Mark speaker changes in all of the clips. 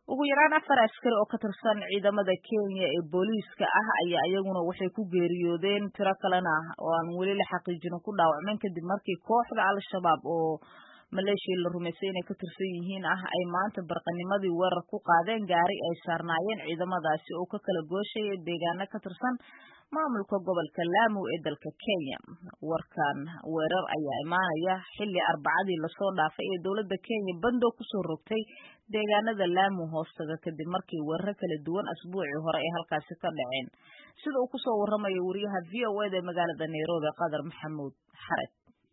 Speaker 1: ugu yaraan 4 askari oo ka tirsan ciidamada Kenya ee booliiska ah ayaa iyaguna waxay ku geeriyoodeen tiro kalena oo aan weli la xaqiijin ku dhaawacmeen kadib markii kooxda Al-Shabaab oo Maleeshiya la rumaysay inay ka tirsan yihiin ay maanta barqanimadii weerar ku qaadeen gaari ay saarnaayeen ciidamadaasi oo ka kala gooshay deegaano ka tirsan maamulka gobolka Lamu ee dalka Kenya. Warkan weerar ayaa imaanaya xilli Arbacadii la soo dhaafay ee dawladda Kenya bando ku soo rogtay deegaanada Lamu hoostaga kadib markii weerar kala duwan asbuucii hore ay halkaasi ka dhaceen. Sida uu ku soo waramayo wariyaha VOA ee magaalada Nairobi Qadar Maxamuud Xared.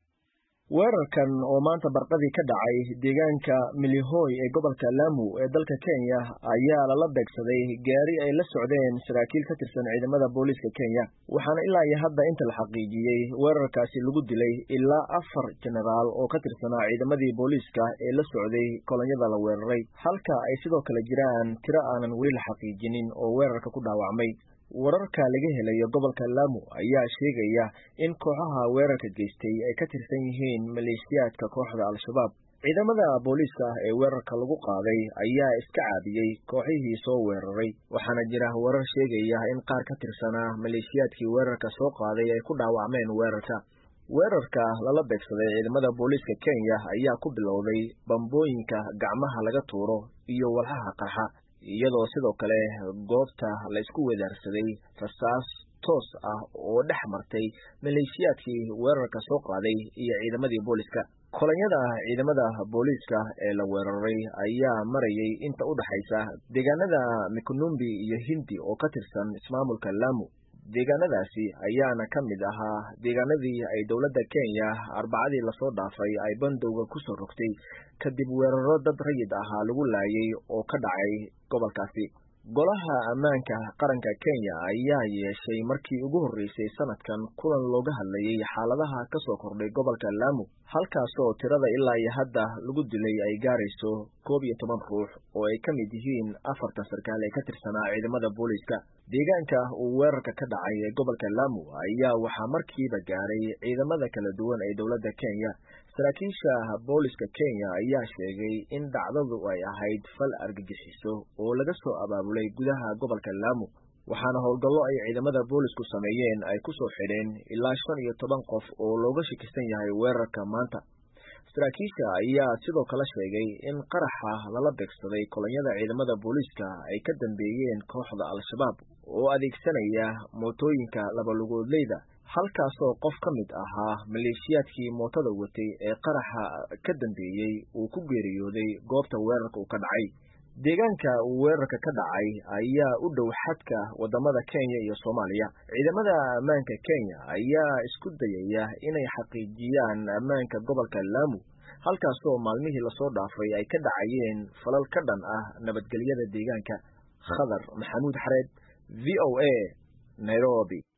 Speaker 2: weerarkan oo maanta barqadii ka dhacay deegaanka Milihoy ee gobolka Lamu ee dalka Kenya ayaa la beegsaday gaari ay la socdeen saraakiil ka tirsan ciidamada booliiska Kenya waxaana ilaa iyo hadda inta la xaqiijiyay weerarkaasi lagu dilay ilaa 4 generaal oo ka tirsanaa ciidamadii booliiska ee la socday kolonyada la weeraray halka ay sidoo kale jiraan tiro aanan weli la xaqiijinin oo weerarka ku dhaawacmay. wararka laga helayo gobolka Lamu ayaa sheegaya in kooxaha weerarka geystay ay ka tirsan yihiin maleeshiyaadka kooxda Al-Shabaab. ciidamada booliiska ee weerarka lagu qaaday ayaa iska caabiyay kooxihii soo weeraray waxaana jira warar sheegaya in qaar ka tirsanaa maleeshiyaadkii weerarka soo qaaday ay ku dhaawacmeen weerarka lala beegsaday ciidamada booliiska Kenya ayaa ku bilowday bambooyinka gacmaha laga tuuro iyo walxaha qarxa iyadoo sidoo kale goobta la isku weeraarsaday rasaas toos ah oo dhex martay maleeshiyaadkii weerarka soo qaaday iyo ciidamadii booliiska. kolonyada ciidamada booliiska ee la weeraray ayaa marayay inta u dhaxaysa deegaanada Mikunumbi iyo Hindi oo ka tirsan ismaamulka Lamu. deegaanadaasi ayaana ka mid ahaa deegaanadii ay dawladda Kenya Arbacadii la soo dhaafay ay bandowga ku soo rogtay kadib weeraro dad rayid ahaa lagu laayay oo ka dhacay gobolkaasi. golaha ammaanka qaranka Kenya ayaa yeeshay markii ugu horeysay sanadkan kulan looga hadlayay xaaladaha ka soo kordhay gobolka Lamu halkaas oo tirada ilaa iyo hadda lagu dilay ay gaarayso 11 ruux oo ay ka mid yihiin 4 sarkaal ee ka tirsanaa ciidamada booliiska. deegaanka uu weerarka ka dhacay ee gobolka Lamu ayaa waxaa markiiba gaaray ciidamada kala duwan ee dawladda Kenya. saraakiisha booliiska Kenya ayaa sheegay in dhacdadu ay ahayd fal argagixiso oo laga soo abaabulay gudaha gobolka Lamu waxaana howlgallo ay ciidamada boolisku sameeyeen ay ku soo xidheen ilaa 15 qof oo looga shakisan yahay weerarka maanta. saraakiisha ayaa sidoo kale sheegay in qaraxa lala beegsaday kolonyada ciidamada booliiska ay ka dambeeyeen kooxda Al-Shabaab oo adeegsanaya mootooyinka labalugoodleyda halkaasoo qof ka mid ahaa maleeshiyaadkii mootada watay ee qaraxa ka dambeeyay uu ku geeriyooday goobta weerarka uu ka dhacay. deegaanka uu weerarka ka dhacay ayaa u dhow xadka wadamada Kenya iyo Soomaaliya. ciidamada ammaanka Kenya ayaa isku dayaya inay xaqiijiyaan ammaanka gobolka Lamu halkaasoo maalmihii la soo dhaafay ay ka dhacayeen falal ka dhan ah nabadgelyada deegaanka. Qadar Maxamuud Xared, VOA, Nairobi.